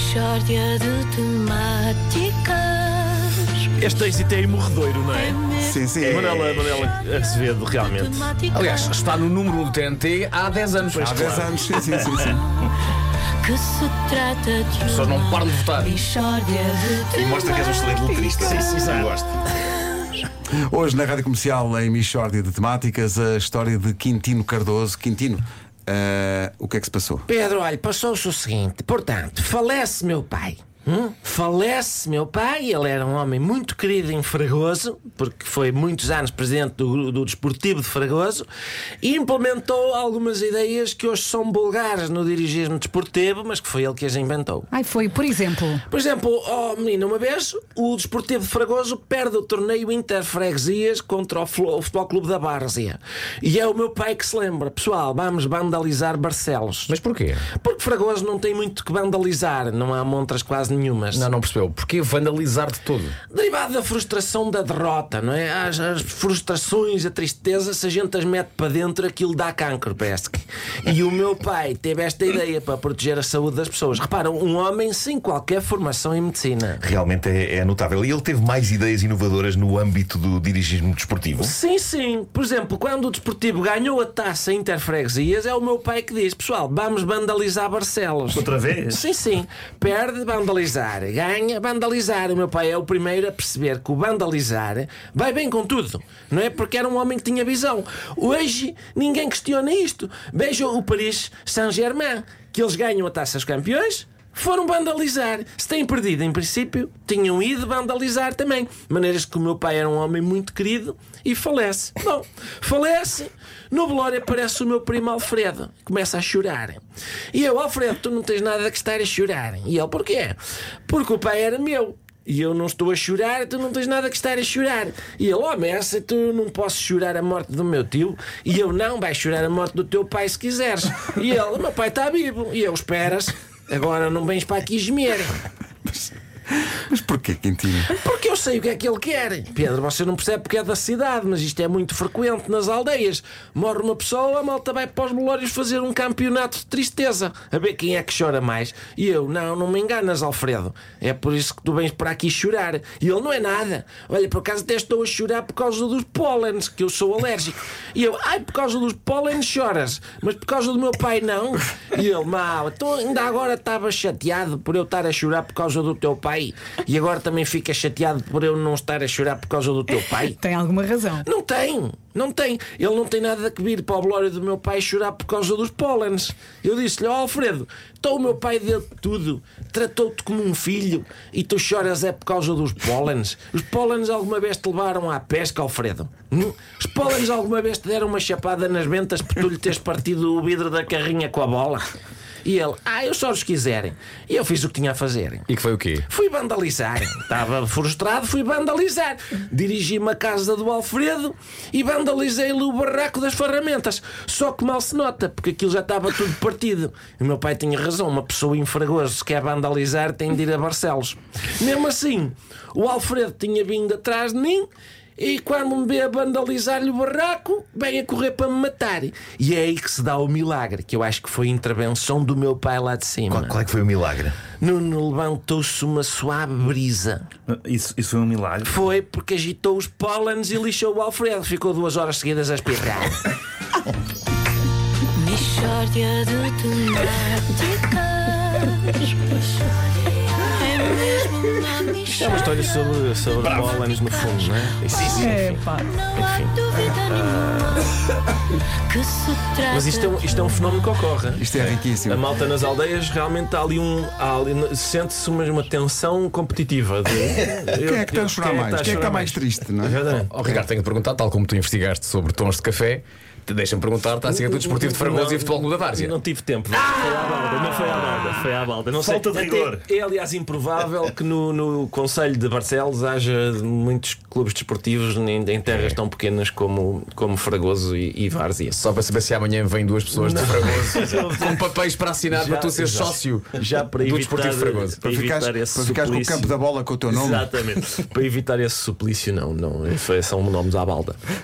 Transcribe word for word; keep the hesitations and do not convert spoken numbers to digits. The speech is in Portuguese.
Mixórdia de temáticas. Este êxito é imorredoiro, não é? Sim, sim. É. Manela, Manela Azevedo, realmente. Aliás, está no número um do T N T há dez anos. Há dez anos, sim, sim, sim, sim. Que se trata de As pessoas não param de votar. Mixórdia de E mostra que és um excelente letrista. Sim, sim, sim. Gosto. Hoje na Rádio Comercial, em Mixórdia de Temáticas, a história de Quintino Cardoso. Quintino, eh, o que é que se passou? Pedro, olha, passou-se o seguinte. Portanto, falece meu pai. Hum? Falece meu pai. Ele era um homem muito querido em Fragoso, porque foi muitos anos presidente do, do Desportivo de Fragoso, e implementou algumas ideias que hoje são vulgares no dirigismo desportivo, mas que foi ele que as inventou. Ai, foi, por exemplo. Por exemplo, oh menino, uma vez o Desportivo de Fragoso perde o torneio Interfreguesias contra o Flo- o Futebol Clube da Várzea. E é o meu pai que se lembra: pessoal, vamos vandalizar Barcelos. Mas porquê? Porque Fragoso não tem muito que vandalizar, não há montras quase nenhumas. Não, não percebeu. Porquê vandalizar de todo? Derivado da frustração da derrota, não é? As, as frustrações, a tristeza, se a gente as mete para dentro, aquilo dá cancro, parece que. E o meu pai teve esta ideia para proteger a saúde das pessoas. Repara, um homem sem qualquer formação em medicina. Realmente é, é notável. E ele teve mais ideias inovadoras no âmbito do dirigismo desportivo? Sim, sim. Por exemplo, quando o Desportivo ganhou a taça Interfreguesias, é o meu pai que diz: pessoal, vamos vandalizar Barcelos. Outra vez? Sim, sim. Perde, vandalizar. Ganha, vandalizar. O meu pai é o primeiro a perceber que o vandalizar vai bem com tudo. Não é? Porque era um homem que tinha visão. Hoje ninguém questiona isto. Veja o Paris Saint-Germain, que eles ganham a taça dos campeões. Foram vandalizar. Se têm perdido, em princípio, tinham ido vandalizar também. Maneiras que o meu pai era um homem muito querido e falece. Bom, falece. No velório aparece o meu primo Alfredo. Começa a chorar. E eu: Alfredo, tu não tens nada que estar a chorar. E ele: porquê? Porque o pai era meu. E eu não estou a chorar, tu não tens nada que estar a chorar. E ele: oh, Messa, tu não posso chorar a morte do meu tio. E eu: não, vais chorar a morte do teu pai se quiseres. E ele: meu pai está vivo. E eu: esperas, agora não vens para aqui gemer. Mas porquê, Quintino? Porque eu sei o que é que ele quer. Pedro, você não percebe porque é da cidade, mas isto é muito frequente nas aldeias. Morre uma pessoa, a malta vai para os velórios fazer um campeonato de tristeza, a ver quem é que chora mais. E eu: não, não me enganas, Alfredo. É por isso que tu vens para aqui chorar. E ele: não é nada. Olha, por acaso até estou a chorar por causa dos pólenes, que eu sou alérgico. E eu: ai, por causa dos pólenes choras, mas por causa do meu pai não. E ele: mal, então ainda agora estava chateado por eu estar a chorar por causa do teu pai. E agora também fica chateado por eu não estar a chorar por causa do teu pai? Tem alguma razão. Não tem, não tem. Ele não tem nada que vir para o velório do meu pai chorar por causa dos pólenes. Eu disse-lhe: ó, Alfredo, então o meu pai deu-te tudo, tratou-te como um filho, e tu choras é por causa dos pólenes. Os pólenes alguma vez te levaram à pesca, Alfredo? Hum? Os pólenes alguma vez te deram uma chapada nas ventas por tu lhe teres partido o vidro da carrinha com a bola? E ele: ah, eu só os quiserem. E eu fiz o que tinha a fazer. E que foi o quê? Fui vandalizar. Estava frustrado, fui vandalizar. Dirigi-me à casa do Alfredo e vandalizei-lhe o barraco das ferramentas. Só que mal se nota, porque aquilo já estava tudo partido. E o meu pai tinha razão: uma pessoa em Fragoso, se quer vandalizar, tem de ir a Barcelos. Mesmo assim, o Alfredo tinha vindo atrás de mim, e quando me vê a vandalizar-lhe o barraco, vem a correr para me matar. E é aí que se dá o milagre, que eu acho que foi a intervenção do meu pai lá de cima. Qual, qual é que foi o milagre? Nuno, levantou-se uma suave brisa. Isso, isso foi um milagre. Foi porque agitou os pólenes e lixou o Alfredo. Ficou duas horas seguidas a espirrar. Mixórdia de temáticas. É mesmo uma Isto é uma história sobre, sobre pólenes, no fundo, não é? Sim, sim. É, pá. Não há dúvida nenhuma que se trata. Mas isto é, um, isto é um fenómeno que ocorre. Isto é riquíssimo. A malta nas aldeias realmente há ali um. há ali- sente-se uma, uma tensão competitiva. De, Quem é que está a chorar mais? Quem é que está mais triste, não é? Exatamente. Oh, Ricardo, tenho que perguntar, tal como tu investigaste sobre tons de café, te deixa-me perguntar, está a seguir do Desportivo de Fragoso Não, e Futebol Clube da Várzea. Não tive tempo. Foi à balda, não foi à balda, foi à balda. Não Falta sei, de rigor. até é, aliás, improvável que no, no Conselho de Barcelos haja muitos clubes desportivos em, em terras tão pequenas como, como Fragoso e, e Várzea. Só para saber se amanhã vêm duas pessoas de Fragoso com papéis para assinar Já- para tu seres já- sócio já para do evitar, Desportivo de Fragoso. para Para ficares, evitar esse para ficares com o suplício. campo da bola com o teu nome. Exatamente. Para evitar esse suplício, não, não. Foi- São nomes à balda.